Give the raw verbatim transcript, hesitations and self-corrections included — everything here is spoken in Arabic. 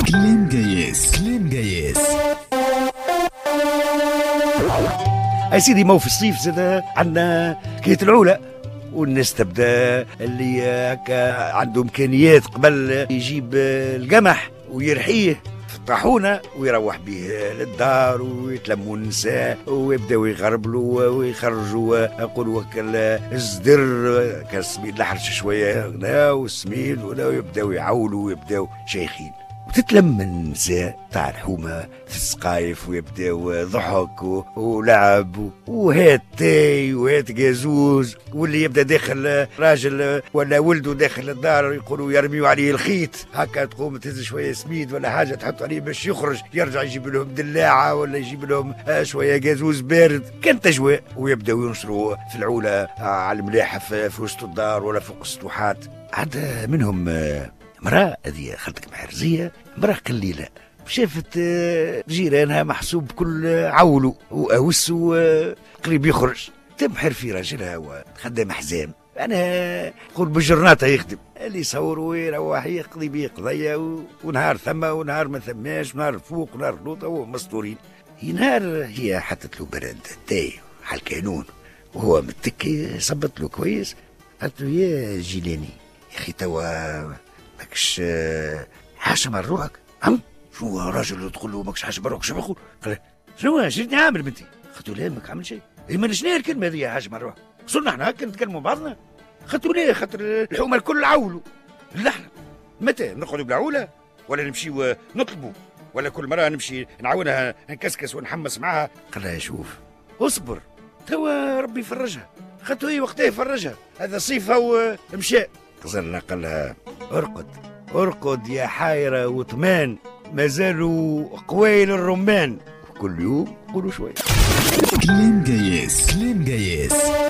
كلام جياس كلام جياس. يا سيدي ما هو في الصيف زاد عندنا حكاية العولة، والناس تبدا اللي هكا عنده امكانيات قبل يجيب القمح ويرحيه في الطاحونه ويروح به للدار ويتلموا النساء ويبداو يغربلوا ويخرجوا يقولوا الزدر كالسميد لحرش شويه هنا والسميد ويبداو يعولوا ويبداو شيخين، وتتلم النساء تاع الحومه في السقايف ويبداو ضحك ولعب وهات تاي وهات جازوز، واللي يبدا داخل راجل ولا ولده داخل الدار يقولوا يرميوا عليه الخيط هكا، تقوم تهز شويه سميد ولا حاجه تحط عليه باش يخرج، يرجع يجيب لهم دلاعه ولا يجيب لهم شويه جازوز بارد، كان تجوى، ويبداو ينشروا في العوله على الملاحف في وسط الدار ولا فوق السطوحات. عاد منهم مرأة هذه خالتك محرزية، مرأة قليلة شافت جيرانها محسوب كل عولو وأوس قريب يخرج، تمحر في راجلها وخدام حزام، أنا قول بجرناطة يخدم اللي يصور ويروح يقضي بيه قضية، ونهار ثم ونهار ما ثماش، ونهار فوق ونهار لوطة ومسطورين. نهار هي حطت له برد تاي على الكانون وهو متكي، صبت له كويس، قالت له يا جيلاني يا أخي توا ماكش حاشم على روحك؟ هم شو راجل تقول له ماكش حاشم على روحك؟ شو بيقول؟ قال شنو شنو عامل بنتي؟ قلت له لا ماك عامل شيء. اي ما شنو هي الكلمه هذه حاشم على روحك؟ صرنا احنا هكا نتكلموا بعضنا؟ قلت له ليه؟ خاطر الحومه الكل عولوا، لا احنا متى نقعدوا بالعوله ولا نمشيو نطلبوا، ولا كل مره نمشي نعاونها نكسكس ونحمس معها؟ قال لها شوف اصبر توا ربي يفرجها. قلت له اي وقتها يفرجها، هذا صيفها ومشى. غزلنا قال لها ارقد ارقد يا حايرة وطمان، ما زالوا قويل الرمان، كل يوم قولوا شوي. كلام جياس كلام جياس.